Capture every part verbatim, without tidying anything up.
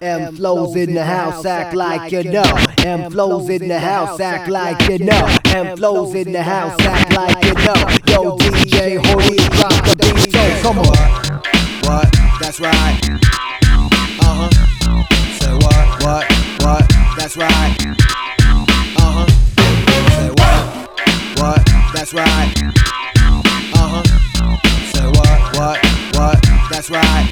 M flows in the house, act like you know. M flows in the house, act like you know. M flows in the house, act like you know. Yo, D J Hori, drop the beat, so come on. What? That's right. Uh huh. Say what? What? What? That's right. Uh huh. Say what? What? That's right. Uh huh. Say what? What? What? That's right.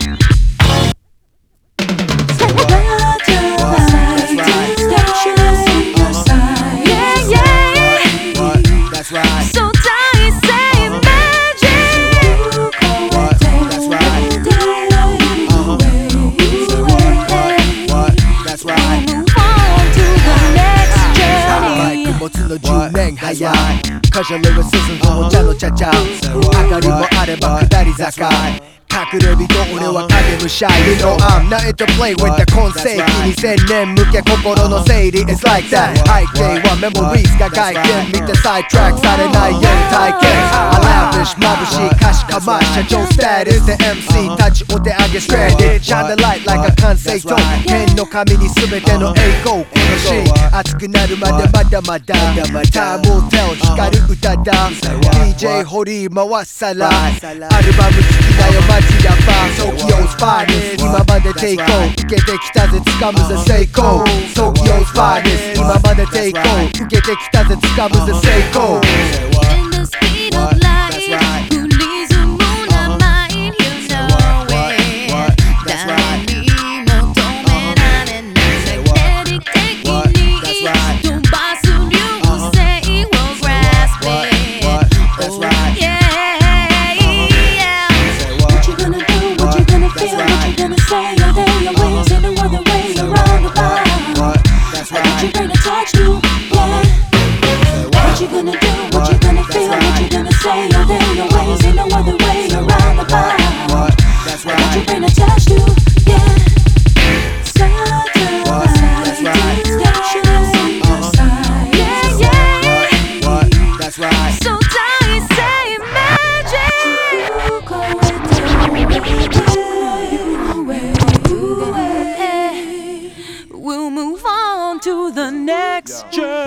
Cause your lyricism とお茶のちゃちゃ上がりもあれば下り坂隠れ人俺は影武者 You know I'm nothing to play with the 今世紀にせんねん向け心の整理 It's like that 背景はメモリーズが外見見てサイトラックされないよう体験 I lavish 眩しい歌詞かま社長スタイルで エムシー たちお手上げ stranded Shine the light like a 完成とペンの紙に全ての栄光このシーン熱くなるまでまだまだ Time will tell 光る歌だ ディージェー 堀回さらアルバム好きだよマジラッパー Tokyo's finest 今まで抵抗受けてきたぜ掴むぜ成功 Tokyo's finest 今まで抵抗受けてきたぜ掴むぜ成功 In the speed of light 降り積む名前 You know it 誰にも止められない定理的に飛ばす流星を grasp it Oh yeah What you gonna do, what you gonna feel, what you gonna say Are there your ways in no other way around about I get your brain attached to, yeah What you gonna do, what you gonna feel, what you gonna say Are there your ways in no other way around about I get your brain attached to, yeah Satellite stations in the sky, yeah, yeah That's right. So tight, say magic You go away, We'll move on to the next journey